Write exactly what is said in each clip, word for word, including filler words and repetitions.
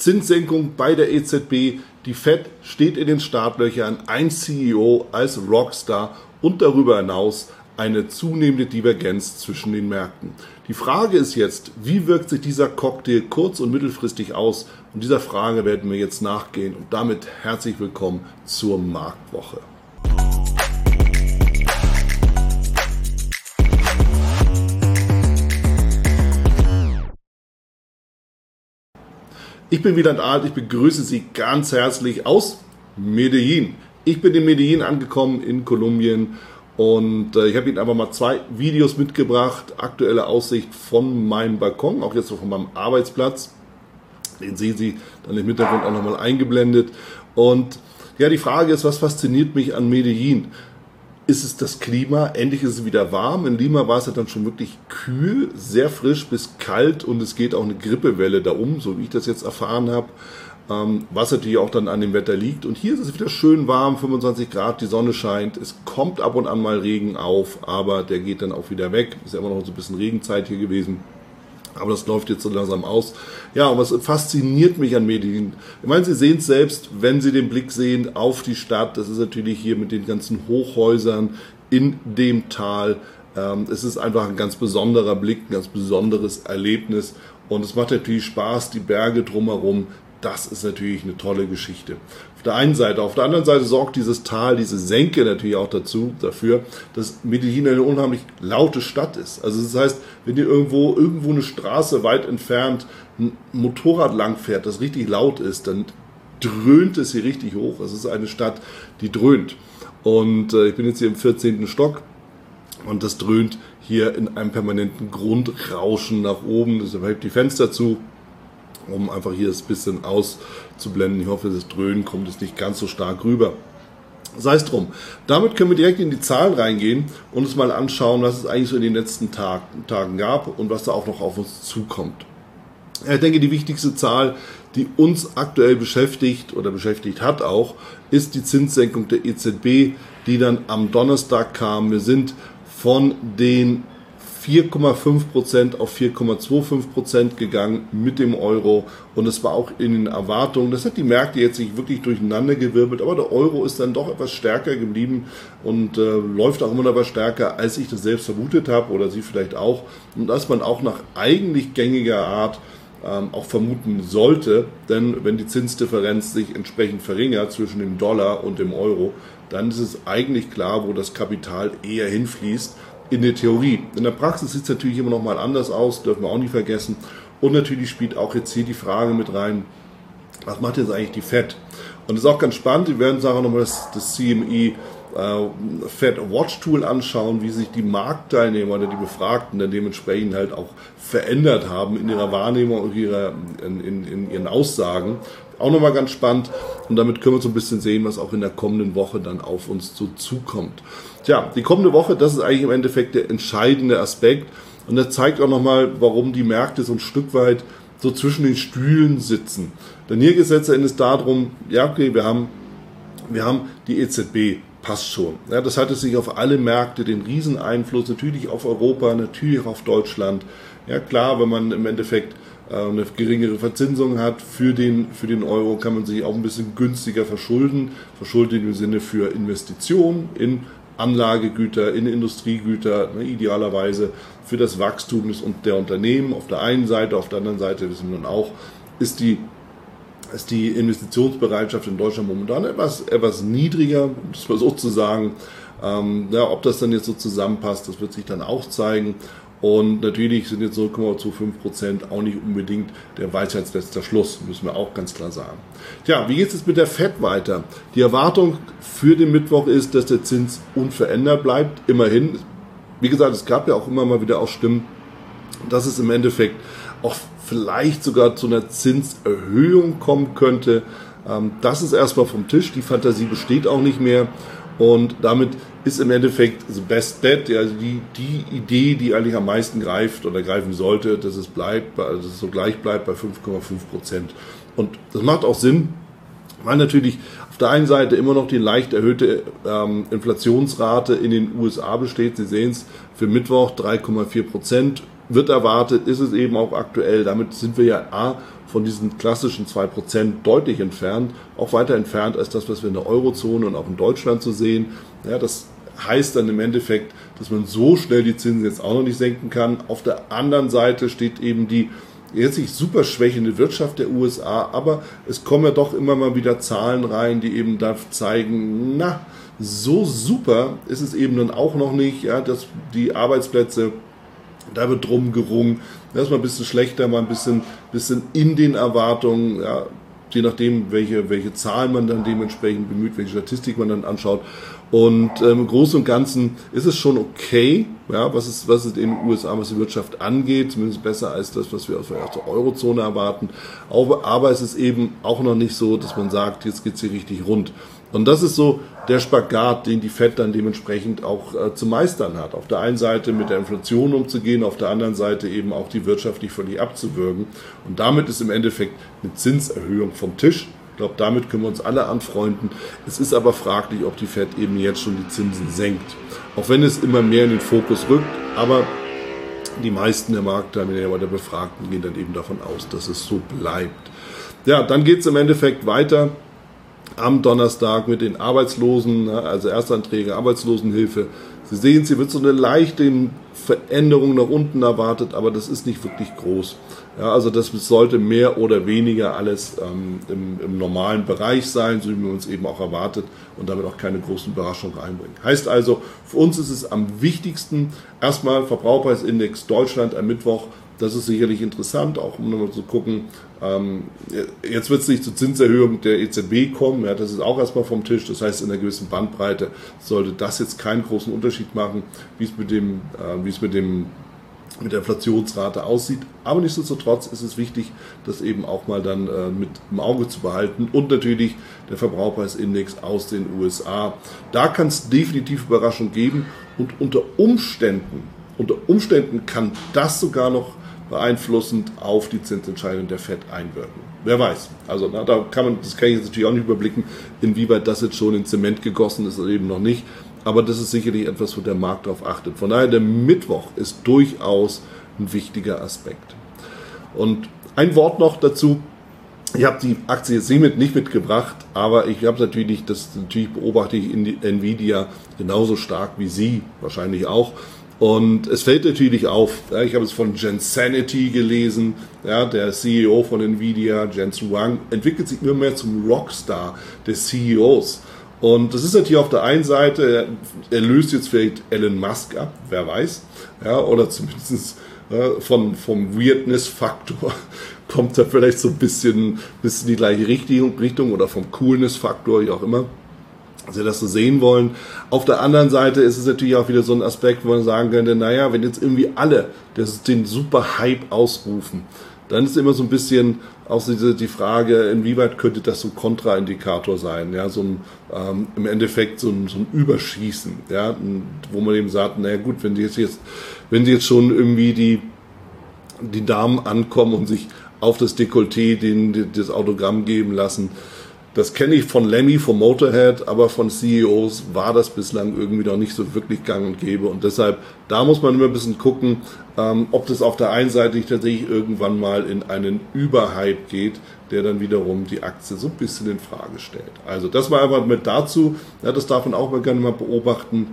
Zinssenkung bei der E Z B. Die Fed steht in den Startlöchern, ein C E O als Rockstar und darüber hinaus eine zunehmende Divergenz zwischen den Märkten. Die Frage ist jetzt, wie wirkt sich dieser Cocktail kurz- und mittelfristig aus? Und dieser Frage werden wir jetzt nachgehen. Und damit herzlich willkommen zur Marktwoche. Ich bin Wieland Alt, ich begrüße Sie ganz herzlich aus Medellin. Ich bin in Medellin angekommen in Kolumbien und äh, ich habe Ihnen einfach mal zwei Videos mitgebracht. Aktuelle Aussicht von meinem Balkon, auch jetzt so von meinem Arbeitsplatz. Den sehen Sie dann im Hintergrund auch nochmal eingeblendet. Und ja, die Frage ist, was fasziniert mich an Medellin? Ist es das Klima? Endlich ist es wieder warm. In Lima war es ja dann schon wirklich kühl, sehr frisch bis kalt und es geht auch eine Grippewelle da um, so wie ich das jetzt erfahren habe, ähm, was natürlich auch dann an dem Wetter liegt. Und hier ist es wieder schön warm, fünfundzwanzig Grad, die Sonne scheint, es kommt ab und an mal Regen auf, aber der geht dann auch wieder weg. Ist ja immer noch so ein bisschen Regenzeit hier gewesen. Aber das läuft jetzt so langsam aus. Ja, und was fasziniert mich an Medellin? Ich meine, Sie sehen es selbst, wenn Sie den Blick sehen auf die Stadt. Das ist natürlich hier mit den ganzen Hochhäusern in dem Tal. Es ist einfach ein ganz besonderer Blick, ein ganz besonderes Erlebnis. Und es macht natürlich Spaß, die Berge drumherum. Das ist natürlich eine tolle Geschichte. Auf der einen Seite. Auf der anderen Seite sorgt dieses Tal, diese Senke natürlich auch dazu, dafür, dass Medellin eine unheimlich laute Stadt ist. Also das heißt, wenn ihr irgendwo, irgendwo eine Straße weit entfernt ein Motorrad langfährt, das richtig laut ist, dann dröhnt es hier richtig hoch. Es ist eine Stadt, die dröhnt. Und äh, ich bin jetzt hier im vierzehnten Stock und das dröhnt hier in einem permanenten Grundrauschen nach oben. Deshalb hebt die Fenster zu, um einfach hier das bisschen auszublenden. Ich hoffe, das Dröhnen kommt jetzt nicht ganz so stark rüber. Sei es drum. Damit können wir direkt in die Zahlen reingehen und uns mal anschauen, was es eigentlich so in den letzten Tag, Tagen gab und was da auch noch auf uns zukommt. Ich denke, die wichtigste Zahl, die uns aktuell beschäftigt oder beschäftigt hat auch, ist die Zinssenkung der E Z B, die dann am Donnerstag kam. Wir sind von den vier Komma fünf Prozent auf vier Komma fünfundzwanzig Prozent gegangen mit dem Euro und es war auch in den Erwartungen, das hat die Märkte jetzt nicht wirklich durcheinander gewirbelt, aber der Euro ist dann doch etwas stärker geblieben und äh, läuft auch immer noch etwas stärker, als ich das selbst vermutet habe oder Sie vielleicht auch und als man auch nach eigentlich gängiger Art ähm, auch vermuten sollte, denn wenn die Zinsdifferenz sich entsprechend verringert zwischen dem Dollar und dem Euro, dann ist es eigentlich klar, wo das Kapital eher hinfließt. In der Theorie. In der Praxis sieht es natürlich immer noch mal anders aus, dürfen wir auch nicht vergessen. Und natürlich spielt auch jetzt hier die Frage mit rein, was macht jetzt eigentlich die Fed? Und das ist auch ganz spannend, wir werden uns auch nochmal das, das C M E äh, Fed Watch Tool anschauen, wie sich die Marktteilnehmer oder die Befragten dann dementsprechend halt auch verändert haben in ihrer Wahrnehmung und ihrer, in, in, in ihren Aussagen. Auch nochmal ganz spannend und damit können wir so ein bisschen sehen, was auch in der kommenden Woche dann auf uns so zukommt. Tja, die kommende Woche, das ist eigentlich im Endeffekt der entscheidende Aspekt und das zeigt auch nochmal, warum die Märkte so ein Stück weit so zwischen den Stühlen sitzen. Denn hier geht es letzten Endes darum, ja okay, wir haben, wir haben die E Z B, passt schon. Ja, das hat es sich auf alle Märkte den Rieseneinfluss, natürlich auf Europa, natürlich auch auf Deutschland. Ja klar, wenn man im Endeffekt eine geringere Verzinsung hat für den, für den Euro, kann man sich auch ein bisschen günstiger verschulden. Verschulden im Sinne für Investitionen in Anlagegüter, in Industriegüter, ne, idealerweise für das Wachstum des, der Unternehmen. Auf der einen Seite, auf der anderen Seite wissen wir nun auch, ist die, ist die Investitionsbereitschaft in Deutschland momentan etwas, etwas niedriger, um das mal so zu sagen. Ähm, ja, ob das dann jetzt so zusammenpasst, das wird sich dann auch zeigen. Und natürlich sind jetzt null Komma fünfundzwanzig Prozent auch nicht unbedingt der weisheitsletzter Schluss, müssen wir auch ganz klar sagen. Tja, wie geht es jetzt mit der Fed weiter? Die Erwartung für den Mittwoch ist, dass der Zins unverändert bleibt, immerhin. Wie gesagt, es gab ja auch immer mal wieder auch Stimmen, dass es im Endeffekt auch vielleicht sogar zu einer Zinserhöhung kommen könnte. Das ist erstmal vom Tisch, die Fantasie besteht auch nicht mehr. Und damit ist im Endeffekt the best bet, also die, die Idee, die eigentlich am meisten greift oder greifen sollte, dass es bleibt, also dass es so gleich bleibt bei fünf Komma fünf Prozent. Und das macht auch Sinn, weil natürlich auf der einen Seite immer noch die leicht erhöhte ähm, Inflationsrate in den U S A besteht. Sie sehen es für Mittwoch drei Komma vier Prozent. Wird erwartet, ist es eben auch aktuell. Damit sind wir ja A, von diesen klassischen zwei Prozent deutlich entfernt, auch weiter entfernt als das, was wir in der Eurozone und auch in Deutschland so sehen. Ja, das heißt dann im Endeffekt, dass man so schnell die Zinsen jetzt auch noch nicht senken kann. Auf der anderen Seite steht eben die jetzt nicht super schwächende Wirtschaft der U S A, aber es kommen ja doch immer mal wieder Zahlen rein, die eben da zeigen, na, so super ist es eben dann auch noch nicht, ja, dass die Arbeitsplätze, da wird drum gerungen, das ist mal ein bisschen schlechter, mal ein bisschen, bisschen in den Erwartungen, ja, je nachdem, welche, welche Zahlen man dann dementsprechend bemüht, welche Statistik man dann anschaut. Und ähm, im Großen und Ganzen ist es schon okay, ja, was es, was es in den U S A, was die Wirtschaft angeht, zumindest besser als das, was wir aus der Eurozone erwarten. Aber, aber es ist eben auch noch nicht so, dass man sagt, jetzt geht's hier richtig rund. Und das ist so der Spagat, den die Fed dann dementsprechend auch äh, zu meistern hat. Auf der einen Seite mit der Inflation umzugehen, auf der anderen Seite eben auch die Wirtschaft nicht völlig abzuwürgen. Und damit ist im Endeffekt eine Zinserhöhung vom Tisch. Ich glaube, damit können wir uns alle anfreunden. Es ist aber fraglich, ob die Fed eben jetzt schon die Zinsen senkt. Auch wenn es immer mehr in den Fokus rückt, aber die meisten der Marktteilnehmer, der Befragten, gehen dann eben davon aus, dass es so bleibt. Ja, dann geht es im Endeffekt weiter am Donnerstag mit den Arbeitslosen, also Erstanträge, Arbeitslosenhilfe. Sie sehen, hier wird so eine leichte Veränderung nach unten erwartet, aber das ist nicht wirklich groß. Ja, also das sollte mehr oder weniger alles ähm, im, im normalen Bereich sein, so wie man uns eben auch erwartet und damit auch keine großen Überraschungen reinbringen. Heißt also, für uns ist es am wichtigsten, erstmal Verbraucherpreisindex Deutschland am Mittwoch. Das ist sicherlich interessant, auch um nochmal zu gucken, ähm, jetzt wird es nicht zur Zinserhöhung der E Z B kommen, ja, das ist auch erstmal vom Tisch, das heißt in einer gewissen Bandbreite sollte das jetzt keinen großen Unterschied machen, wie es mit dem, äh, wie es mit dem mit der Inflationsrate aussieht, aber nichtsdestotrotz ist es wichtig, das eben auch mal dann äh, mit im Auge zu behalten und natürlich der Verbraucherpreisindex aus den U S A. Da kann es definitiv Überraschungen geben und unter Umständen, unter Umständen kann das sogar noch beeinflussend auf die Zinsentscheidung der Fed einwirken. Wer weiß. Also na, da kann man, das kann ich jetzt natürlich auch nicht überblicken, inwieweit das jetzt schon in Zement gegossen ist oder eben noch nicht. Aber das ist sicherlich etwas, wo der Markt darauf achtet. Von daher, der Mittwoch ist durchaus ein wichtiger Aspekt. Und ein Wort noch dazu. Ich habe die Aktie jetzt nicht, mit, nicht mitgebracht, aber ich habe natürlich, das natürlich beobachte ich in die Nvidia genauso stark wie Sie, wahrscheinlich auch. Und es fällt natürlich auf, ja, ich habe es von Jensenity gelesen, ja, der C E O von Nvidia, Jensen Huang, entwickelt sich immer mehr zum Rockstar des C E Os. Und das ist natürlich auf der einen Seite, er löst jetzt vielleicht Elon Musk ab, wer weiß, ja, oder zumindest ja, von, vom Weirdness-Faktor kommt er vielleicht so ein bisschen, bisschen in die gleiche Richtung, Richtung oder vom Coolness-Faktor, wie auch immer. Sie das so sehen wollen. Auf der anderen Seite ist es natürlich auch wieder so ein Aspekt, wo man sagen könnte, naja, wenn jetzt irgendwie alle das, den super Hype ausrufen, dann ist immer so ein bisschen auch diese, die Frage, inwieweit könnte das so ein Kontraindikator sein, ja, so ein, ähm, im Endeffekt so ein, so ein Überschießen, ja, wo man eben sagt, naja gut, wenn die jetzt, jetzt, wenn die jetzt schon irgendwie die, die Damen ankommen und sich auf das Dekolleté den, das Autogramm geben lassen. Das kenne ich von Lemmy, vom Motorhead, aber von C E Os war das bislang irgendwie noch nicht so wirklich gang und gäbe. Und deshalb, da muss man immer ein bisschen gucken, ähm, ob das auf der einen Seite nicht tatsächlich irgendwann mal in einen Überhype geht, der dann wiederum die Aktie so ein bisschen in Frage stellt. Also das war einfach mit dazu, ja, das darf man auch mal gerne mal beobachten,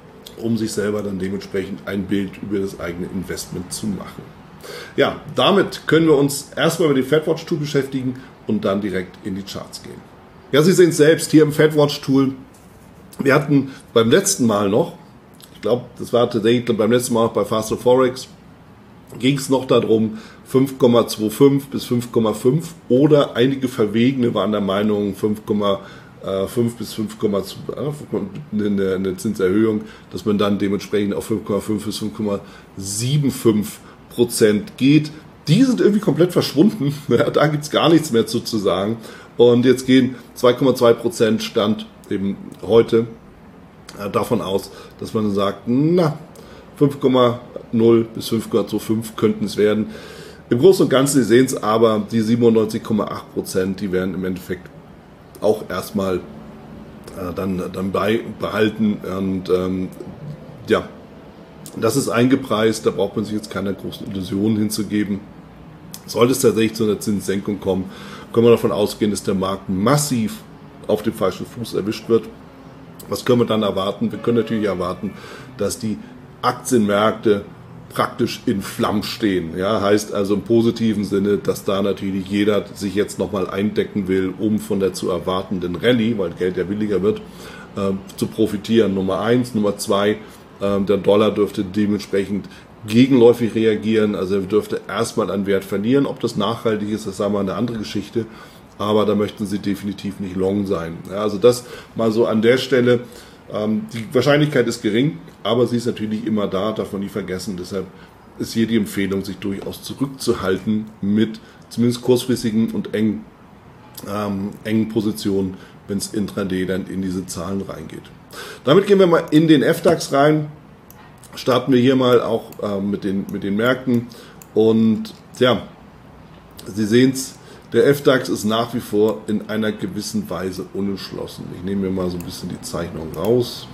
um sich selber dann dementsprechend ein Bild über das eigene Investment zu machen. Ja, damit können wir uns erstmal mit dem FedWatch-Tool beschäftigen und dann direkt in die Charts gehen. Ja, Sie sehen es selbst hier im FedWatch-Tool. Wir hatten beim letzten Mal noch, ich glaube, das war tatsächlich beim letzten Mal auch bei Faster Forex, ging es noch darum, fünf Komma fünfundzwanzig bis fünf Komma fünf oder einige Verwegene waren der Meinung fünf Komma fünf bis fünf Komma zwei, eine, eine Zinserhöhung, dass man dann dementsprechend auf fünf Komma fünf bis fünf Komma fünfundsiebzig Prozent geht. Die sind irgendwie komplett verschwunden. Ja, da gibt es gar nichts mehr zu, zu sagen. Und jetzt gehen zwei Komma zwei Prozent Stand eben heute äh, davon aus, dass man sagt, na, fünf Komma null bis fünf Komma fünfundzwanzig könnten es werden. Im Großen und Ganzen, Sie sehen es aber, die siebenundneunzig Komma acht Prozent, die werden im Endeffekt auch erstmal äh, dann, dann beibehalten. Und ähm, ja, das ist eingepreist, da braucht man sich jetzt keine großen Illusionen hinzugeben. Sollte es tatsächlich zu einer Zinssenkung kommen, können wir davon ausgehen, dass der Markt massiv auf dem falschen Fuß erwischt wird. Was können wir dann erwarten? Wir können natürlich erwarten, dass die Aktienmärkte praktisch in Flammen stehen. Ja, heißt also im positiven Sinne, dass da natürlich jeder sich jetzt nochmal eindecken will, um von der zu erwartenden Rallye, weil Geld ja billiger wird, äh, zu profitieren. Nummer eins. Nummer zwei, äh, der Dollar dürfte dementsprechend gegenläufig reagieren, also er dürfte erstmal an Wert verlieren. Ob das nachhaltig ist, das ist einmal eine andere Geschichte, aber da möchten sie definitiv nicht long sein. Ja, also das mal so an der Stelle. Ähm, die Wahrscheinlichkeit ist gering, aber sie ist natürlich immer da, darf man nie vergessen. Deshalb ist hier die Empfehlung, sich durchaus zurückzuhalten mit zumindest kurzfristigen und engen, ähm, engen Positionen, wenn es intraday dann in diese Zahlen reingeht. Damit gehen wir mal in den F DAX rein. Starten wir hier mal auch äh, mit, den, mit den Märkten und ja, Sie sehen es, der F DAX ist nach wie vor in einer gewissen Weise unentschlossen. Ich nehme mir mal so ein bisschen die Zeichnung raus,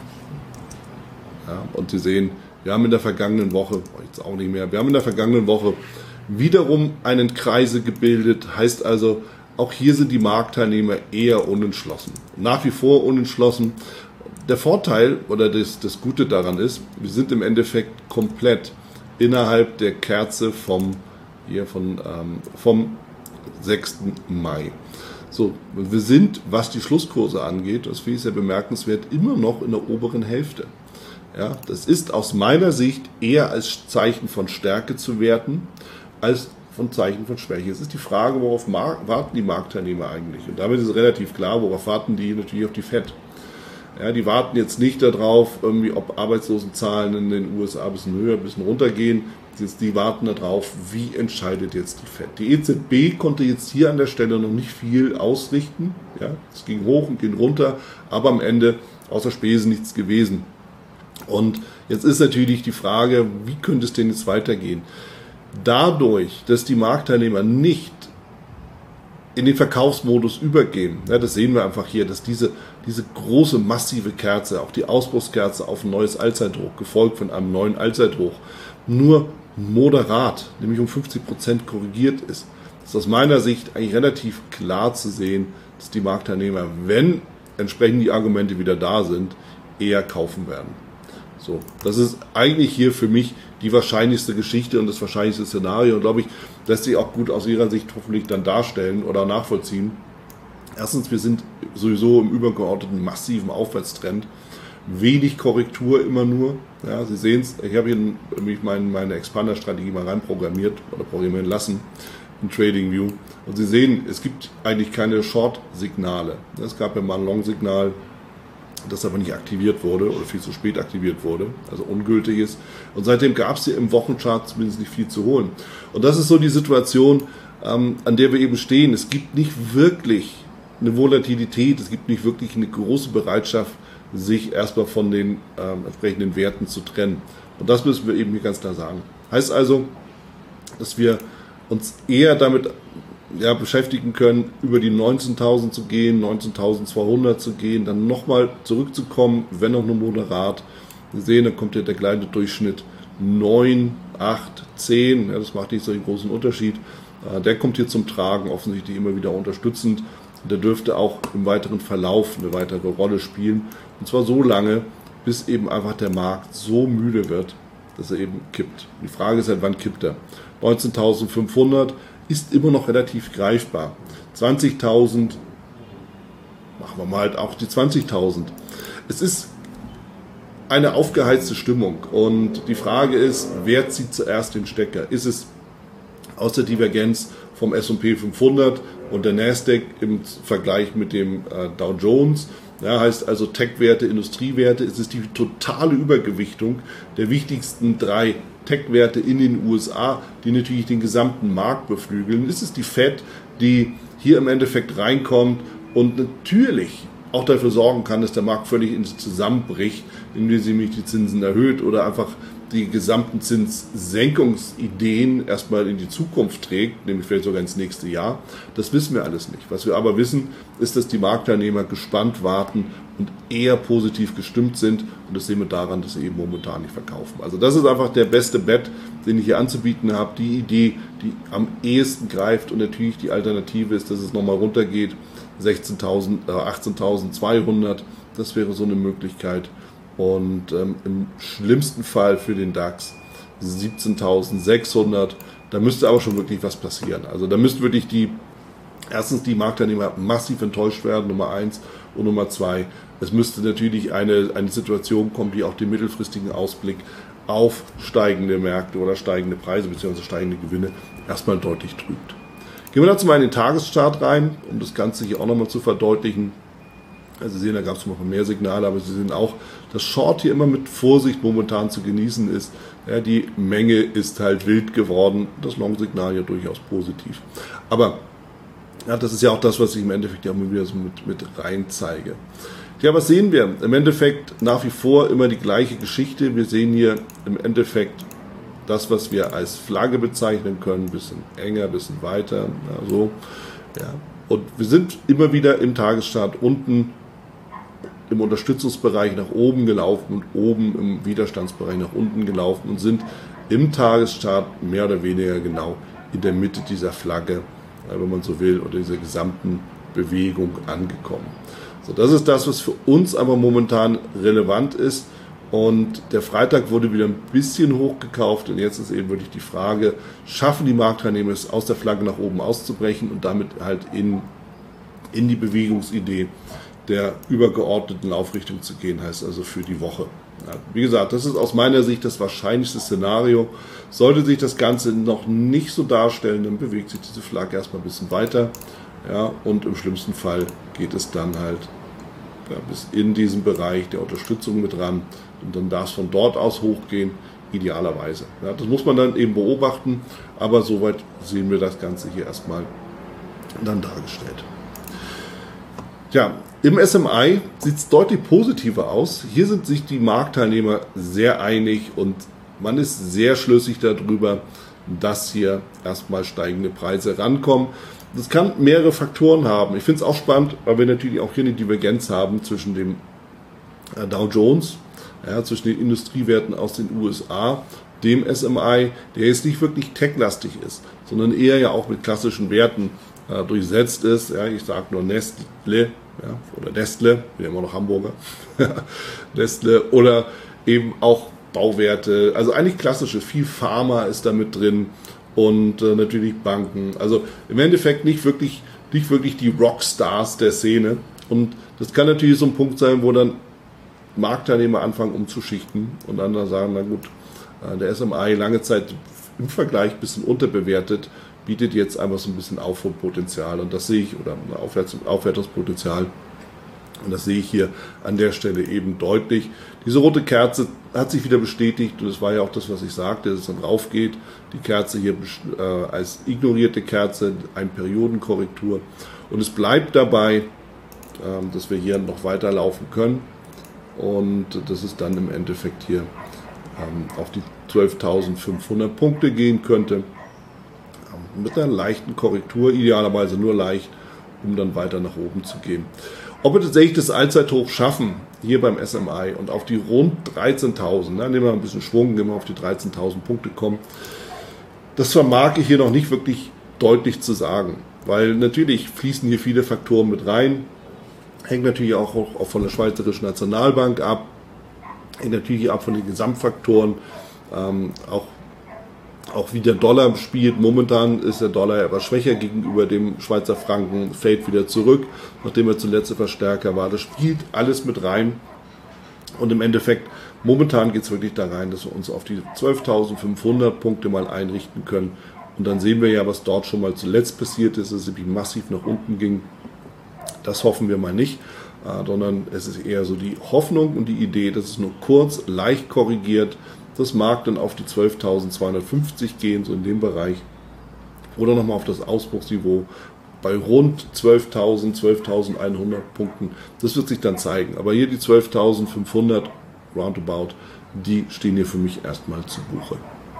ja, und Sie sehen, wir haben in der vergangenen Woche, jetzt auch nicht mehr, wir haben in der vergangenen Woche wiederum einen Kreise gebildet, heißt also, auch hier sind die Marktteilnehmer eher unentschlossen, nach wie vor unentschlossen. Der Vorteil oder das, das Gute daran ist, wir sind im Endeffekt komplett innerhalb der Kerze vom, hier von, ähm, vom sechsten Mai. So, wir sind, was die Schlusskurse angeht, das finde ich sehr bemerkenswert, immer noch in der oberen Hälfte. Ja, das ist aus meiner Sicht eher als Zeichen von Stärke zu werten, als von Zeichen von Schwäche. Es ist die Frage, worauf warten die Marktteilnehmer eigentlich? Und damit ist relativ klar, worauf warten die? Natürlich auf die Fed. Ja, die warten jetzt nicht darauf, irgendwie, ob Arbeitslosenzahlen in den U S A ein bisschen höher, ein bisschen runter gehen. Die warten darauf, wie entscheidet jetzt die Fed. Die E Z B konnte jetzt hier an der Stelle noch nicht viel ausrichten. Ja, es ging hoch und ging runter, aber am Ende außer Spesen nichts gewesen. Und jetzt ist natürlich die Frage, wie könnte es denn jetzt weitergehen? Dadurch, dass die Marktteilnehmer nicht in den Verkaufsmodus übergehen, ja, das sehen wir einfach hier, dass diese, diese große, massive Kerze, auch die Ausbruchskerze auf ein neues Allzeithoch, gefolgt von einem neuen Allzeithoch, nur moderat, nämlich um fünfzig Prozent korrigiert ist. Das ist aus meiner Sicht eigentlich relativ klar zu sehen, dass die Marktteilnehmer, wenn entsprechend die Argumente wieder da sind, eher kaufen werden. So, das ist eigentlich hier für mich die wahrscheinlichste Geschichte und das wahrscheinlichste Szenario und glaube ich, lässt sich auch gut aus Ihrer Sicht hoffentlich dann darstellen oder nachvollziehen. Erstens, wir sind sowieso im übergeordneten massiven Aufwärtstrend. Wenig Korrektur immer nur. Ja, Sie sehen es, ich habe hier nämlich meine, meine Expander-Strategie mal reinprogrammiert oder programmieren lassen in TradingView. Und Sie sehen, es gibt eigentlich keine Short-Signale. Es gab ja mal ein Long-Signal, das aber nicht aktiviert wurde oder viel zu spät aktiviert wurde, also ungültig ist. Und seitdem gab es hier im Wochenchart zumindest nicht viel zu holen. Und das ist so die Situation, ähm, an der wir eben stehen. Es gibt nicht wirklich eine Volatilität, es gibt nicht wirklich eine große Bereitschaft, sich erstmal von den ähm, entsprechenden Werten zu trennen. Und das müssen wir eben hier ganz klar sagen. Heißt also, dass wir uns eher damit ja, beschäftigen können, über die neunzehntausend zu gehen, neunzehntausendzweihundert zu gehen, dann nochmal zurückzukommen, wenn auch nur moderat. Wir sehen, da kommt ja der kleine Durchschnitt neun, acht, zehn, ja, das macht nicht so einen großen Unterschied. Äh, der kommt hier zum Tragen, offensichtlich immer wieder unterstützend. Der dürfte auch im weiteren Verlauf eine weitere Rolle spielen. Und zwar so lange, bis eben einfach der Markt so müde wird, dass er eben kippt. Die Frage ist halt, wann kippt er? neunzehntausendfünfhundert ist immer noch relativ greifbar. zwanzigtausend, machen wir mal halt auch die zwanzigtausend. Es ist eine aufgeheizte Stimmung und die Frage ist, wer zieht zuerst den Stecker? Ist es aus der Divergenz vom S und P fünfhundert und der Nasdaq im Vergleich mit dem äh, Dow Jones? Ja, heißt also Tech-Werte, Industriewerte. Es ist die totale Übergewichtung der wichtigsten drei Tech-Werte in den U S A, die natürlich den gesamten Markt beflügeln. Es ist die Fed, die hier im Endeffekt reinkommt und natürlich auch dafür sorgen kann, dass der Markt völlig zusammenbricht, indem sie nämlich die Zinsen erhöht oder einfach die gesamten Zinssenkungsideen erstmal in die Zukunft trägt, nämlich vielleicht sogar ins nächste Jahr, das wissen wir alles nicht. Was wir aber wissen, ist, dass die Marktteilnehmer gespannt warten und eher positiv gestimmt sind, und das sehen wir daran, dass sie eben momentan nicht verkaufen. Also das ist einfach der beste Bet, den ich hier anzubieten habe, die Idee, die am ehesten greift, und natürlich die Alternative ist, dass es nochmal runtergeht, sechzehntausend, äh, achtzehntausendzweihundert, das wäre so eine Möglichkeit. Und ähm, im schlimmsten Fall für den DAX siebzehntausendsechshundert. Da müsste aber schon wirklich was passieren. Also da müssten wirklich die, erstens die Marktteilnehmer massiv enttäuscht werden, Nummer eins, und Nummer zwei, es müsste natürlich eine, eine Situation kommen, die auch den mittelfristigen Ausblick auf steigende Märkte oder steigende Preise bzw. steigende Gewinne erstmal deutlich trübt. Gehen wir dazu mal in den Tageschart rein, um das Ganze hier auch nochmal zu verdeutlichen. Also Sie sehen, da gab es noch mehr Signale, aber Sie sehen auch, dass Short hier immer mit Vorsicht momentan zu genießen ist. Ja, die Menge ist halt wild geworden, das Long-Signal ja durchaus positiv. Aber ja, das ist ja auch das, was ich im Endeffekt ja immer wieder so mit, mit rein zeige. Ja, was sehen wir? Im Endeffekt nach wie vor immer die gleiche Geschichte. Wir sehen hier im Endeffekt das, was wir als Flagge bezeichnen können, ein bisschen enger, ein bisschen weiter. Ja, so. Ja. Und wir sind immer wieder im Tagesstart unten im Unterstützungsbereich nach oben gelaufen und oben im Widerstandsbereich nach unten gelaufen und sind im Tagesstart mehr oder weniger genau in der Mitte dieser Flagge, wenn man so will, oder dieser gesamten Bewegung angekommen. So, das ist das, was für uns aber momentan relevant ist, und der Freitag wurde wieder ein bisschen hochgekauft, und jetzt ist eben wirklich die Frage, schaffen die Marktteilnehmer es, aus der Flagge nach oben auszubrechen und damit halt in, in die Bewegungsidee der übergeordneten Laufrichtung zu gehen, heißt also für die Woche. Ja, wie gesagt, das ist aus meiner Sicht das wahrscheinlichste Szenario. Sollte sich das Ganze noch nicht so darstellen, dann bewegt sich diese Flagge erstmal ein bisschen weiter. Ja, und im schlimmsten Fall geht es dann halt ja, bis in diesen Bereich der Unterstützung mit ran, und dann darf es von dort aus hochgehen, idealerweise. Ja, das muss man dann eben beobachten, aber soweit sehen wir das Ganze hier erstmal dann dargestellt. Ja, im S M I sieht es deutlich positiver aus. Hier sind sich die Marktteilnehmer sehr einig, und man ist sehr schlüssig darüber, dass hier erstmal steigende Preise rankommen. Das kann mehrere Faktoren haben. Ich finde es auch spannend, weil wir natürlich auch hier eine Divergenz haben zwischen dem Dow Jones, ja, zwischen den Industriewerten aus den U S A, dem S M I, der jetzt nicht wirklich tech-lastig ist, sondern eher ja auch mit klassischen Werten äh, durchsetzt ist. Ja, ich sage nur Nestle, ja, oder Nestle, wir haben immer noch Hamburger, Nestle, oder eben auch Bauwerte, also eigentlich klassische, viel Pharma ist da mit drin, und äh, natürlich Banken. Also im Endeffekt nicht wirklich, nicht wirklich die Rockstars der Szene. Und das kann natürlich so ein Punkt sein, wo dann Marktteilnehmer anfangen umzuschichten und dann da sagen, na gut, äh, der S M I lange Zeit im Vergleich ein bisschen unterbewertet, bietet jetzt einfach so ein bisschen Aufholpotenzial, und das sehe ich, oder ein Aufwärts- Aufwertungspotenzial. Und das sehe ich hier an der Stelle eben deutlich. Diese rote Kerze hat sich wieder bestätigt, und das war ja auch das, was ich sagte, dass es dann raufgeht. Die Kerze hier äh, als ignorierte Kerze, eine Periodenkorrektur. Und es bleibt dabei, äh, dass wir hier noch weiterlaufen können. Und dass es dann im Endeffekt hier ähm, auf die zwölftausendfünfhundert Punkte gehen könnte. Ähm, mit einer leichten Korrektur, idealerweise nur leicht, um dann weiter nach oben zu gehen. Ob wir tatsächlich das Allzeithoch schaffen, hier beim S M I, und auf die rund dreizehntausend, ne, nehmen wir ein bisschen Schwung, gehen wir auf die dreizehntausend Punkte kommen, das vermag ich hier noch nicht wirklich deutlich zu sagen, weil natürlich fließen hier viele Faktoren mit rein, hängt natürlich auch, auch von der Schweizerischen Nationalbank ab, hängt natürlich ab von den Gesamtfaktoren, ähm, auch Auch wie der Dollar spielt. Momentan ist der Dollar etwas schwächer gegenüber dem Schweizer Franken, fällt wieder zurück, nachdem er zuletzt der Verstärker war. Das spielt alles mit rein. Und im Endeffekt, momentan geht es wirklich da rein, dass wir uns auf die zwölftausendfünfhundert Punkte mal einrichten können. Und dann sehen wir ja, was dort schon mal zuletzt passiert ist, dass es massiv nach unten ging. Das hoffen wir mal nicht, sondern es ist eher so die Hoffnung und die Idee, dass es nur kurz, leicht korrigiert. Das mag dann auf die zwölftausendzweihundertfünfzig gehen, so in dem Bereich. Oder nochmal auf das Ausbruchsniveau bei rund zwölftausend, zwölftausendeinhundert Punkten. Das wird sich dann zeigen. Aber hier die zwölftausendfünfhundert roundabout die stehen hier für mich erstmal zu Buche.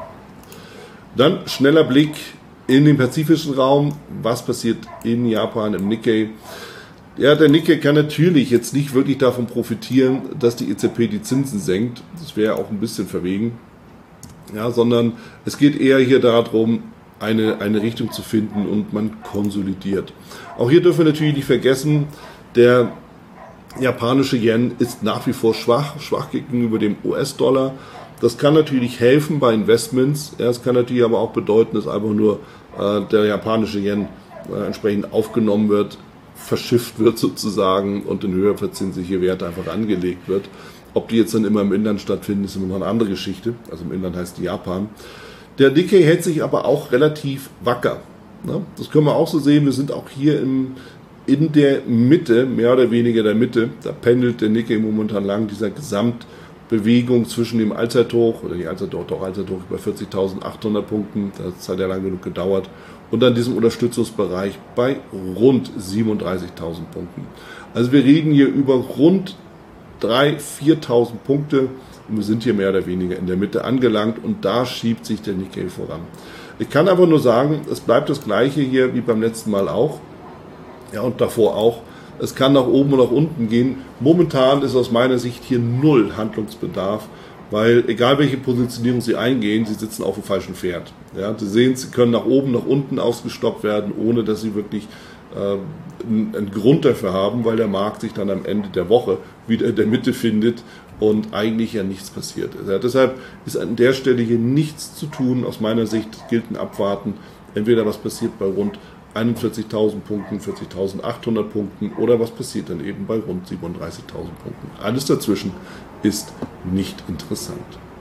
Dann schneller Blick in den pazifischen Raum. Was passiert in Japan im Nikkei? Ja, der Nikkei kann natürlich jetzt nicht wirklich davon profitieren, dass die E Z B die Zinsen senkt. Das wäre auch ein bisschen verwegen. Ja, sondern es geht eher hier darum, eine, eine Richtung zu finden und man konsolidiert. Auch hier dürfen wir natürlich nicht vergessen, der japanische Yen ist nach wie vor schwach, schwach gegenüber dem U S-Dollar. Das kann natürlich helfen bei Investments. Ja, es kann natürlich aber auch bedeuten, dass einfach nur äh, der japanische Yen äh, entsprechend aufgenommen wird, verschifft wird sozusagen und in höher verzinsliche Werte einfach angelegt wird. Ob die jetzt dann immer im Inland stattfinden, ist immer noch eine andere Geschichte. Also im Inland heißt Japan. Der Nikkei hält sich aber auch relativ wacker. Ne? Das können wir auch so sehen. Wir sind auch hier im, in der Mitte, mehr oder weniger der Mitte. Da pendelt der Nikkei momentan lang dieser Gesamtbewegung zwischen dem Allzeithoch, oder die Allzeithoch, doch Allzeithoch über vierzigtausendachthundert Punkten. Das hat ja lang genug gedauert. Und dann diesem Unterstützungsbereich bei rund siebenunddreißigtausend Punkten. Also wir reden hier über rund dreitausend, viertausend Punkte und wir sind hier mehr oder weniger in der Mitte angelangt und da schiebt sich der Nikkei voran. Ich kann aber nur sagen, es bleibt das gleiche hier wie beim letzten Mal auch, ja, und davor auch. Es kann nach oben und nach unten gehen. Momentan ist aus meiner Sicht hier null Handlungsbedarf, weil egal welche Positionierung Sie eingehen, Sie sitzen auf dem falschen Pferd. Ja, Sie sehen, Sie können nach oben, nach unten ausgestoppt werden, ohne dass Sie wirklich äh, einen Grund dafür haben, weil der Markt sich dann am Ende der Woche wieder in der Mitte findet und eigentlich ja nichts passiert ist. Ja, deshalb ist an der Stelle hier nichts zu tun. Aus meiner Sicht gilt ein Abwarten. Entweder was passiert bei rund einundvierzigtausend Punkten, vierzigtausendachthundert Punkten oder was passiert dann eben bei rund siebenunddreißigtausend Punkten. Alles dazwischen ist nicht interessant.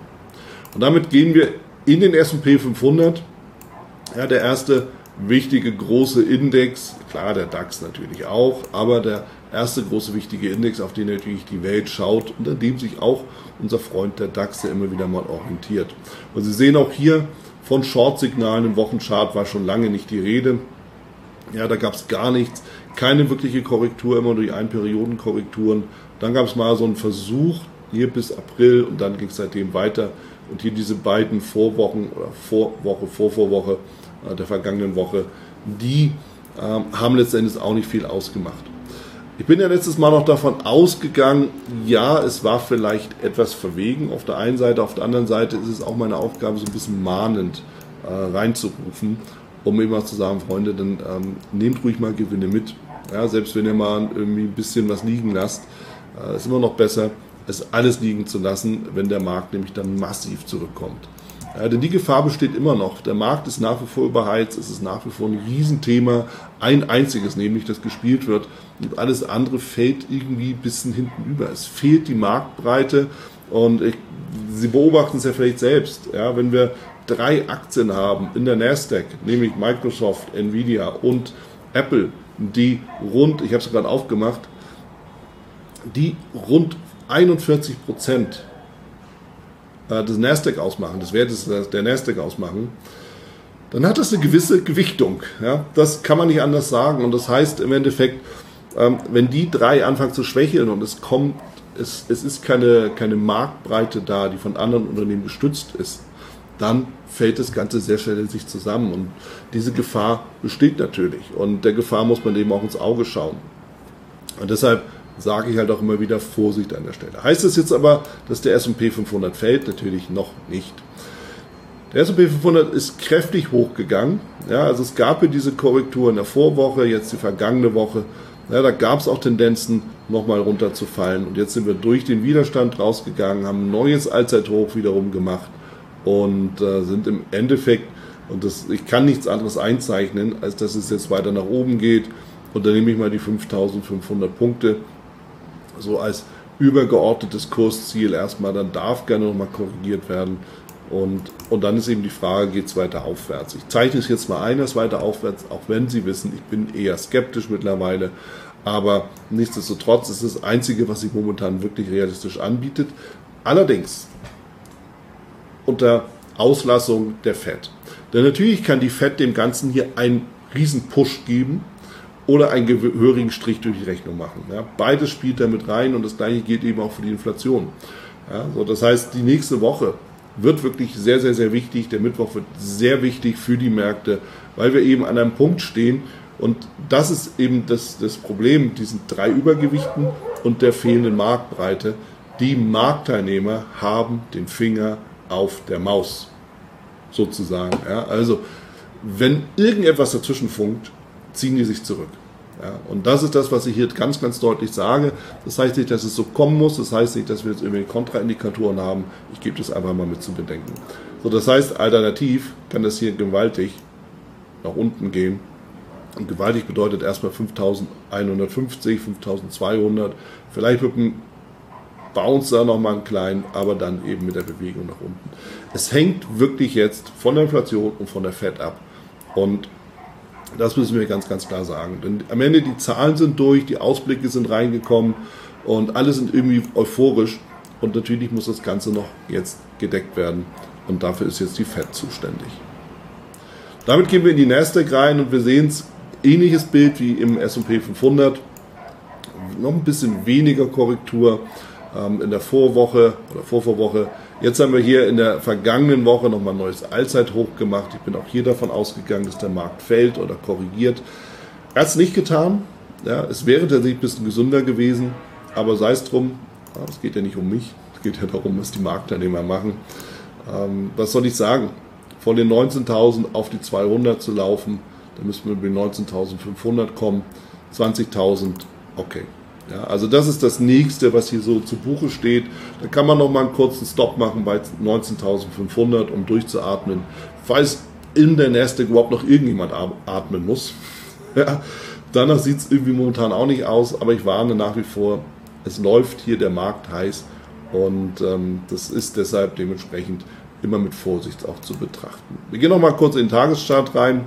Und damit gehen wir in den S und P fünfhundert. Ja, der erste wichtige große Index, klar der DAX natürlich auch, aber der erste große wichtige Index, auf den natürlich die Welt schaut und an dem sich auch unser Freund der DAX ja immer wieder mal orientiert. Und Sie sehen auch hier von Short-Signalen im Wochenchart war schon lange nicht die Rede. Ja, da gab es gar nichts, keine wirkliche Korrektur, immer nur die Einperiodenkorrekturen. Dann gab es mal so einen Versuch hier bis April und dann ging es seitdem weiter. Und hier diese beiden Vorwochen oder Vorwoche, Vorvorwoche äh, der vergangenen Woche, die ähm, haben letztendlich auch nicht viel ausgemacht. Ich bin ja letztes Mal noch davon ausgegangen, ja, es war vielleicht etwas verwegen auf der einen Seite, auf der anderen Seite ist es auch meine Aufgabe, so ein bisschen mahnend äh, reinzurufen, um immer zu sagen, Freunde, dann ähm, nehmt ruhig mal Gewinne mit. Ja, selbst wenn ihr mal irgendwie ein bisschen was liegen lasst, äh, ist immer noch besser, es alles liegen zu lassen, wenn der Markt nämlich dann massiv zurückkommt. Ja, denn die Gefahr besteht immer noch. Der Markt ist nach wie vor überheizt, es ist nach wie vor ein Riesenthema, ein einziges, nämlich das gespielt wird. Und alles andere fällt irgendwie ein bisschen hinten über. Es fehlt die Marktbreite und ich, Sie beobachten es ja vielleicht selbst. Ja, wenn wir drei Aktien haben in der Nasdaq, nämlich Microsoft, Nvidia und Apple, die rund, ich habe es gerade aufgemacht, die rund einundvierzig Prozent des Nasdaq ausmachen, des Wertes der Nasdaq ausmachen, dann hat das eine gewisse Gewichtung. Ja? Das kann man nicht anders sagen. Und das heißt im Endeffekt, wenn die drei anfangen zu schwächeln und es kommt, es, es ist keine, keine Marktbreite da, die von anderen Unternehmen gestützt ist, dann fällt das Ganze sehr schnell in sich zusammen. Und diese Gefahr besteht natürlich. Und der Gefahr muss man eben auch ins Auge schauen. Und deshalb sage ich halt auch immer wieder Vorsicht an der Stelle. Heißt das jetzt aber, dass der S und P fünfhundert fällt? Natürlich noch nicht. Der S und P fünfhundert ist kräftig hochgegangen. Ja, also es gab hier diese Korrektur in der Vorwoche, jetzt die vergangene Woche. Ja, da gab es auch Tendenzen, nochmal runterzufallen. Und jetzt sind wir durch den Widerstand rausgegangen, haben ein neues Allzeithoch wiederum gemacht und äh, sind im Endeffekt, und das, ich kann nichts anderes einzeichnen, als dass es jetzt weiter nach oben geht. Und dann nehme ich mal die fünftausendfünfhundert Punkte so als übergeordnetes Kursziel erstmal, dann darf gerne nochmal korrigiert werden und, und dann ist eben die Frage, geht es weiter aufwärts? Ich zeichne es jetzt mal ein, als weiter aufwärts, auch wenn Sie wissen, ich bin eher skeptisch mittlerweile, aber nichtsdestotrotz ist das Einzige, was sich momentan wirklich realistisch anbietet, allerdings unter Auslassung der Fed. Denn natürlich kann die Fed dem Ganzen hier einen riesen Push geben, oder einen gehörigen Strich durch die Rechnung machen. Ja, beides spielt da mit rein und das gleiche gilt eben auch für die Inflation. Ja, so, das heißt, die nächste Woche wird wirklich sehr, sehr, sehr wichtig. Der Mittwoch wird sehr wichtig für die Märkte, weil wir eben an einem Punkt stehen. Und das ist eben das, das Problem mit diesen drei Übergewichten und der fehlenden Marktbreite. Die Marktteilnehmer haben den Finger auf der Maus, sozusagen. Ja, also, wenn irgendetwas dazwischen funkt, ziehen die sich zurück. Ja, und das ist das, was ich hier ganz, ganz deutlich sage. Das heißt nicht, dass es so kommen muss. Das heißt nicht, dass wir jetzt irgendwie Kontraindikatoren haben. Ich gebe das einfach mal mit zu bedenken. So, das heißt, alternativ kann das hier gewaltig nach unten gehen. Und gewaltig bedeutet erstmal fünftausendeinhundertfünfzig, fünftausendzweihundert. Vielleicht mit einem Bounce da nochmal einen kleinen, aber dann eben mit der Bewegung nach unten. Es hängt wirklich jetzt von der Inflation und von der Fed ab. Und das müssen wir ganz, ganz klar sagen. Denn am Ende die Zahlen sind durch, die Ausblicke sind reingekommen und alle sind irgendwie euphorisch. Und natürlich muss das Ganze noch jetzt gedeckt werden. Und dafür ist jetzt die Fed zuständig. Damit gehen wir in die Nasdaq rein und wir sehen es, ähnliches Bild wie im S und P fünfhundert. Noch ein bisschen weniger Korrektur ähm, in der Vorwoche oder Vorvorwoche. Jetzt haben wir hier in der vergangenen Woche nochmal ein neues Allzeithoch gemacht. Ich bin auch hier davon ausgegangen, dass der Markt fällt oder korrigiert. Er hat es nicht getan. Ja, es wäre tatsächlich ein bisschen gesünder gewesen, aber sei es drum. Ja, es geht ja nicht um mich. Es geht ja darum, was die Marktteilnehmer machen. Ähm, was soll ich sagen? Von den neunzehntausend auf die zweihundert zu laufen, da müssen wir über die neunzehntausendfünfhundert kommen. zwanzigtausend, okay. Ja, also das ist das Nächste, was hier so zu Buche steht. Da kann man noch mal einen kurzen Stop machen bei neunzehntausendfünfhundert, um durchzuatmen. Falls in der Nasdaq überhaupt noch irgendjemand atmen muss. Ja, danach sieht es irgendwie momentan auch nicht aus, aber ich warne nach wie vor, es läuft hier der Markt heiß und ähm, das ist deshalb dementsprechend immer mit Vorsicht auch zu betrachten. Wir gehen noch mal kurz in den Tageschart rein.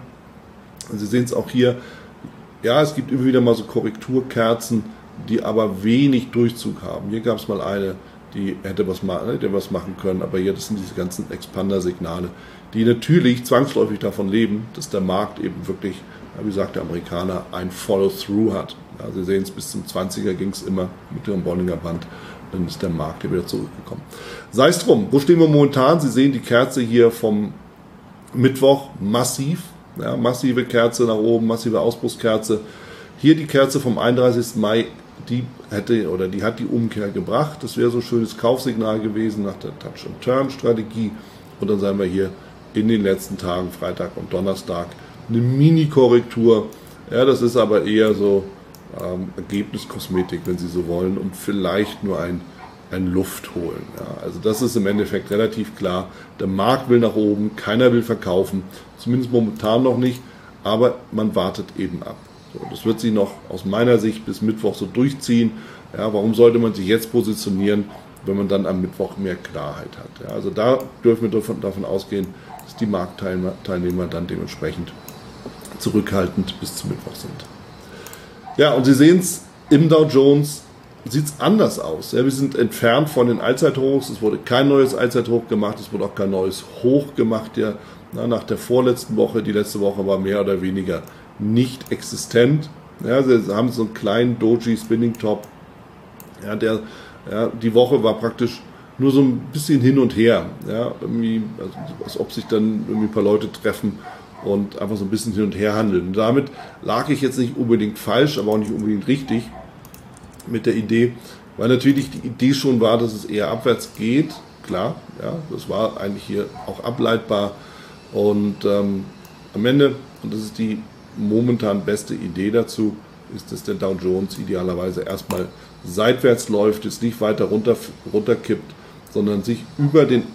Sie sehen es auch hier. Ja, es gibt immer wieder mal so Korrekturkerzen, die aber wenig Durchzug haben. Hier gab es mal eine, die hätte was, hätte was machen können, aber hier, das sind diese ganzen Expander-Signale, die natürlich zwangsläufig davon leben, dass der Markt eben wirklich, wie sagt der Amerikaner, ein Follow-through hat. Ja, Sie sehen es, bis zum zwanziger ging es immer mit dem Bollinger Band, dann ist der Markt hier wieder zurückgekommen. Sei es drum, wo stehen wir momentan? Sie sehen die Kerze hier vom Mittwoch massiv, ja, massive Kerze nach oben, massive Ausbruchskerze. Hier die Kerze vom einunddreißigsten Mai, die hätte oder die hat die Umkehr gebracht. Das wäre so ein schönes Kaufsignal gewesen nach der Touch-and-Turn-Strategie. Und dann sagen wir hier in den letzten Tagen, Freitag und Donnerstag, eine Mini-Korrektur. Ja, das ist aber eher so ähm, Ergebniskosmetik, wenn Sie so wollen, und vielleicht nur ein, ein Luft holen. Ja, also das ist im Endeffekt relativ klar. Der Markt will nach oben, keiner will verkaufen, zumindest momentan noch nicht, aber man wartet eben ab. So, das wird sich noch aus meiner Sicht bis Mittwoch so durchziehen. Ja, warum sollte man sich jetzt positionieren, wenn man dann am Mittwoch mehr Klarheit hat? Ja, also da dürfen wir davon, davon ausgehen, dass die Marktteilnehmer dann dementsprechend zurückhaltend bis zum Mittwoch sind. Ja, und Sie sehen es, im Dow Jones sieht es anders aus. Ja, wir sind entfernt von den Allzeithochs. Es wurde kein neues Allzeithoch gemacht, es wurde auch kein neues Hoch gemacht. Ja, na, nach der vorletzten Woche, die letzte Woche war mehr oder weniger nicht existent. Ja, sie haben so einen kleinen Doji Spinning Top. Ja, der, ja, die Woche war praktisch nur so ein bisschen hin und her. Ja, irgendwie, also, als ob sich dann irgendwie ein paar Leute treffen und einfach so ein bisschen hin und her handeln. Und damit lag ich jetzt nicht unbedingt falsch, aber auch nicht unbedingt richtig mit der Idee, weil natürlich die Idee schon war, dass es eher abwärts geht. Klar, ja, das war eigentlich hier auch ableitbar. Und ähm, am Ende, und das ist die momentan beste Idee dazu, ist, dass der Dow Jones idealerweise erstmal seitwärts läuft, jetzt nicht weiter runter, runterkippt, sondern sich über den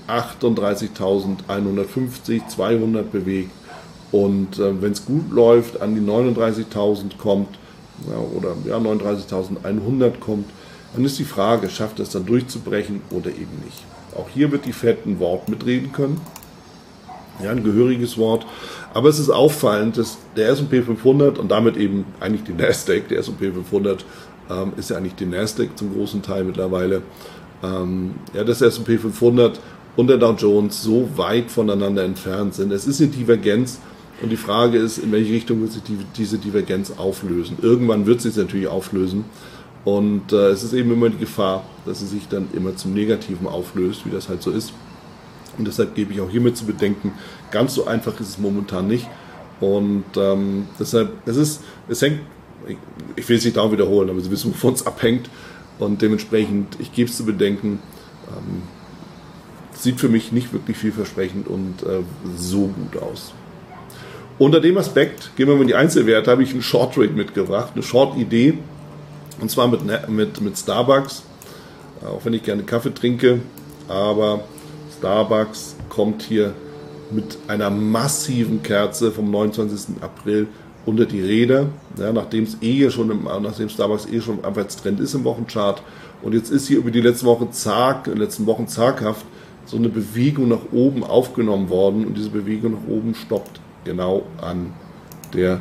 achtunddreißigtausendeinhundertfünfzig, zweihundert bewegt und äh, wenn es gut läuft, an die neununddreißigtausend kommt, ja, oder ja, neununddreißigtausendeinhundert kommt, dann ist die Frage, schafft es dann durchzubrechen oder eben nicht. Auch hier wird die Fed ein Wort mitreden können. Ja, ein gehöriges Wort. Aber es ist auffallend, dass der S und P fünfhundert und damit eben eigentlich die Nasdaq, der S und P fünfhundert ähm, ist ja eigentlich die Nasdaq zum großen Teil mittlerweile, ähm, ja, dass der S und P fünfhundert und der Dow Jones so weit voneinander entfernt sind. Es ist eine Divergenz und die Frage ist, in welche Richtung wird sich die, diese Divergenz auflösen. Irgendwann wird sie sich natürlich auflösen Und äh, es ist eben immer die Gefahr, dass sie sich dann immer zum Negativen auflöst, wie das halt so ist. Und deshalb gebe ich auch hiermit zu bedenken, ganz so einfach ist es momentan nicht. Und ähm, deshalb, es ist, es hängt, ich, ich will es nicht dauernd wiederholen, aber Sie wissen, wovon es abhängt. Und dementsprechend, ich gebe es zu bedenken, ähm, sieht für mich nicht wirklich vielversprechend und äh, so gut aus. Unter dem Aspekt, gehen wir mal in die Einzelwerte, habe ich einen Short Trade mitgebracht, eine Short-Idee. Und zwar mit, mit, mit Starbucks, auch wenn ich gerne Kaffee trinke, aber Starbucks kommt hier mit einer massiven Kerze vom neunundzwanzigsten April unter die Räder, ja, nachdem es eh schon im, nachdem Starbucks eh schon im Abwärtstrend ist im Wochenchart. Und jetzt ist hier über die letzten Wochen zag, letzten Wochen zaghaft so eine Bewegung nach oben aufgenommen worden und diese Bewegung nach oben stoppt genau an der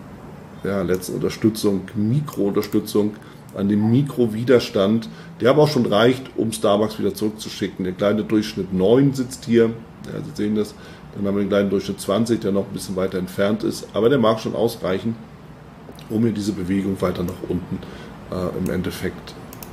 ja, letzten Unterstützung, Mikrounterstützung, an dem Mikrowiderstand, der aber auch schon reicht, um Starbucks wieder zurückzuschicken. Der kleine Durchschnitt neun sitzt hier, ja, Sie sehen das, dann haben wir den kleinen Durchschnitt zwanzig, der noch ein bisschen weiter entfernt ist, aber der mag schon ausreichen, um hier diese Bewegung weiter nach unten äh, im Endeffekt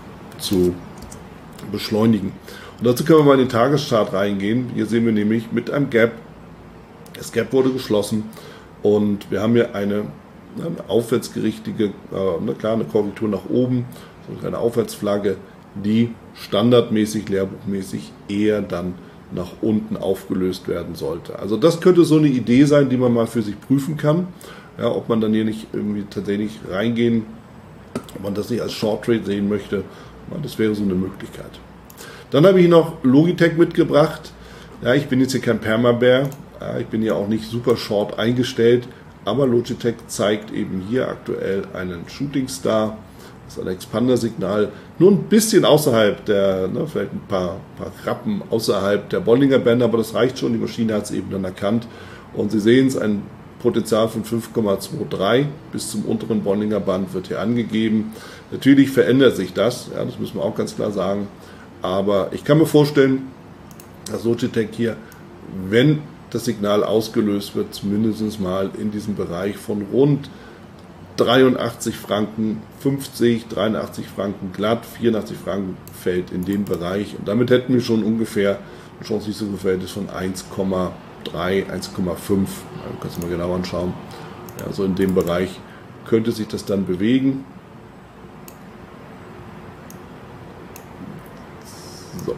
zu beschleunigen. Und dazu können wir mal in den Tageschart reingehen. Hier sehen wir nämlich mit einem Gap, das Gap wurde geschlossen und wir haben hier eine eine aufwärtsgerichtige, äh, klar, eine Korrektur nach oben, so eine Aufwärtsflagge, die standardmäßig, lehrbuchmäßig eher dann nach unten aufgelöst werden sollte. Also das könnte so eine Idee sein, die man mal für sich prüfen kann, ja, ob man dann hier nicht irgendwie tatsächlich reingehen, ob man das nicht als Short Trade sehen möchte, das wäre so eine Möglichkeit. Dann habe ich noch Logitech mitgebracht. Ja, ich bin jetzt hier kein Perma-Bear, ja, ich bin hier auch nicht super short eingestellt, aber Logitech zeigt eben hier aktuell einen Shooting Star, das ist ein Expander-Signal, nur ein bisschen außerhalb der, ne, vielleicht ein paar, paar Rappen außerhalb der Bollinger Bänder, aber das reicht schon, die Maschine hat es eben dann erkannt. Und Sie sehen es, ein Potenzial von fünf Komma drei bis zum unteren Bollinger Band wird hier angegeben. Natürlich verändert sich das, ja, das müssen wir auch ganz klar sagen, aber ich kann mir vorstellen, dass Logitech hier, wenn das Signal ausgelöst wird, zumindest mal in diesem Bereich von rund dreiundachtzig Franken fünfzig, dreiundachtzig Franken glatt, vierundachtzig Franken fällt in den Bereich. Und damit hätten wir schon ungefähr ein Chance-Risiko-Verhältnis von eins Komma drei, eins Komma fünf. Da kannst du mal genau anschauen. Ja, so in dem Bereich könnte sich das dann bewegen. So.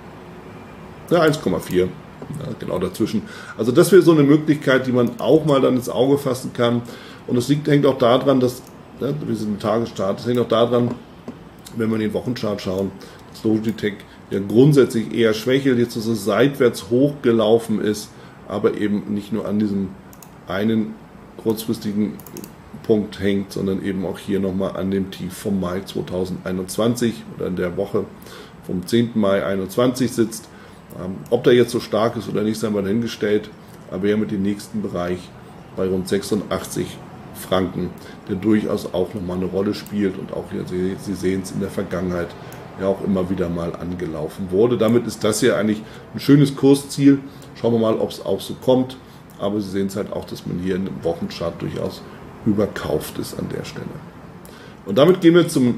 Ja, eins Komma vier. Ja, genau dazwischen. Also das wäre so eine Möglichkeit, die man auch mal dann ins Auge fassen kann. Und es liegt, hängt auch daran, dass, ja, wir sind im Tageschart, es hängt auch daran, wenn wir in den Wochenchart schauen, dass Logitech ja grundsätzlich eher schwächelt, jetzt so seitwärts hochgelaufen ist, aber eben nicht nur an diesem einen kurzfristigen Punkt hängt, sondern eben auch hier nochmal an dem Tief vom Mai zweitausendeinundzwanzig oder in der Woche vom zehnten Mai einundzwanzig sitzt. Ähm, ob der jetzt so stark ist oder nicht, sei mal dahingestellt, aber wir haben mit dem nächsten Bereich bei rund sechsundachtzig Franken, der durchaus auch nochmal eine Rolle spielt und auch hier, Sie, Sie sehen es in der Vergangenheit, ja auch immer wieder mal angelaufen wurde. Damit ist das hier eigentlich ein schönes Kursziel. Schauen wir mal, ob es auch so kommt. Aber Sie sehen es halt auch, dass man hier in dem Wochenchart durchaus überkauft ist an der Stelle. Und damit gehen wir zum,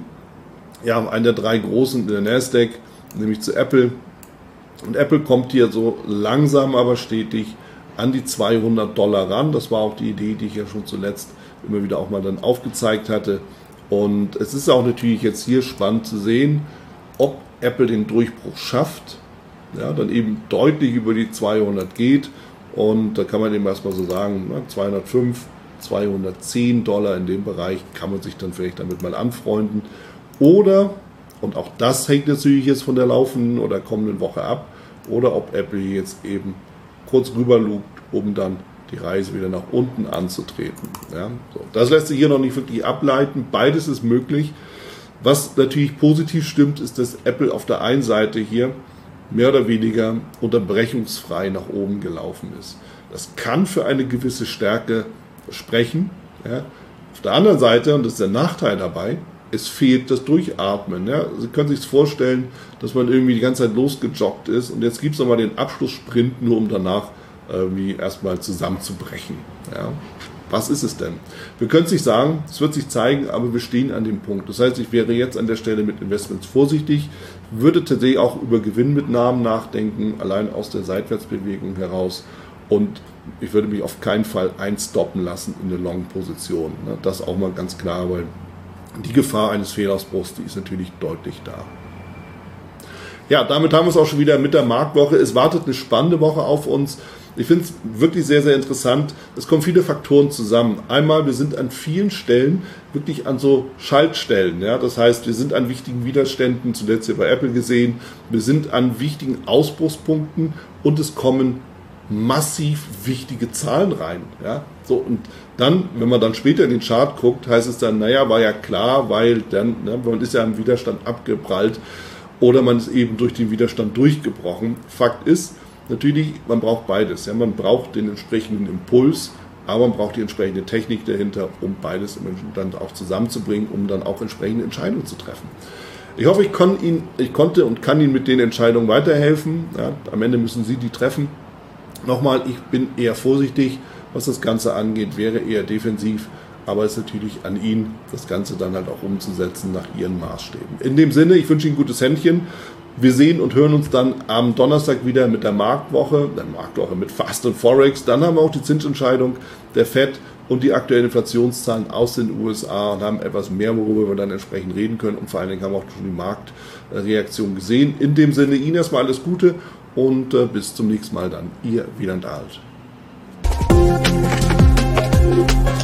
ja, einen der drei großen in der Nasdaq, nämlich zu Apple. Und Apple kommt hier so langsam, aber stetig an die zweihundert Dollar ran. Das war auch die Idee, die ich ja schon zuletzt immer wieder auch mal dann aufgezeigt hatte. Und es ist auch natürlich jetzt hier spannend zu sehen, ob Apple den Durchbruch schafft, ja, dann eben deutlich über die zweihundert geht. Und da kann man eben erstmal so sagen, na, zweihundertfünf, zweihundertzehn Dollar in dem Bereich kann man sich dann vielleicht damit mal anfreunden. Oder, und auch das hängt natürlich jetzt von der laufenden oder kommenden Woche ab, oder ob Apple jetzt eben kurz rüber lugt, um dann die Reise wieder nach unten anzutreten. Ja, so. Das lässt sich hier noch nicht wirklich ableiten. Beides ist möglich. Was natürlich positiv stimmt, ist, dass Apple auf der einen Seite hier mehr oder weniger unterbrechungsfrei nach oben gelaufen ist. Das kann für eine gewisse Stärke sprechen. Ja. Auf der anderen Seite, und das ist der Nachteil dabei, es fehlt das Durchatmen. Ja. Sie können sich vorstellen, dass man irgendwie die ganze Zeit losgejoggt ist und jetzt gibt es nochmal den Abschlusssprint, nur um danach irgendwie erstmal zusammenzubrechen. Ja. Was ist es denn? Wir können es nicht sagen, es wird sich zeigen, aber wir stehen an dem Punkt. Das heißt, ich wäre jetzt an der Stelle mit Investments vorsichtig, würde tatsächlich auch über Gewinnmitnahmen nachdenken, allein aus der Seitwärtsbewegung heraus. Und ich würde mich auf keinen Fall einstoppen lassen in eine Long-Position. Das auch mal ganz klar, weil die Gefahr eines Fehlausbruchs, die ist natürlich deutlich da. Ja, damit haben wir es auch schon wieder mit der Marktwoche. Es wartet eine spannende Woche auf uns. Ich finde es wirklich sehr, sehr interessant. Es kommen viele Faktoren zusammen. Einmal, wir sind an vielen Stellen wirklich an so Schaltstellen. Ja? Das heißt, wir sind an wichtigen Widerständen, zuletzt hier bei Apple gesehen. Wir sind an wichtigen Ausbruchspunkten und es kommen massiv wichtige Zahlen rein. Ja? So, und dann, wenn man dann später in den Chart guckt, heißt es dann, naja, war ja klar, weil dann, ne, man ist ja am Widerstand abgeprallt oder man ist eben durch den Widerstand durchgebrochen. Fakt ist, natürlich, man braucht beides. Ja, man braucht den entsprechenden Impuls, aber man braucht die entsprechende Technik dahinter, um beides dann auch zusammenzubringen, um dann auch entsprechende Entscheidungen zu treffen. Ich hoffe, ich, kann ihn, ich konnte und kann Ihnen mit den Entscheidungen weiterhelfen. Ja, am Ende müssen Sie die treffen. Nochmal, ich bin eher vorsichtig, was das Ganze angeht, wäre eher defensiv, aber es ist natürlich an Ihnen, das Ganze dann halt auch umzusetzen nach Ihren Maßstäben. In dem Sinne, ich wünsche Ihnen ein gutes Händchen. Wir sehen und hören uns dann am Donnerstag wieder mit der Marktwoche, der Marktwoche mit Fast und Forex. Dann haben wir auch die Zinsentscheidung der Fed und die aktuellen Inflationszahlen aus den U S A und haben etwas mehr, worüber wir dann entsprechend reden können. Und vor allen Dingen haben wir auch schon die Marktreaktion gesehen. In dem Sinne, Ihnen erstmal alles Gute und äh, bis zum nächsten Mal dann. Ihr Wieland Alt.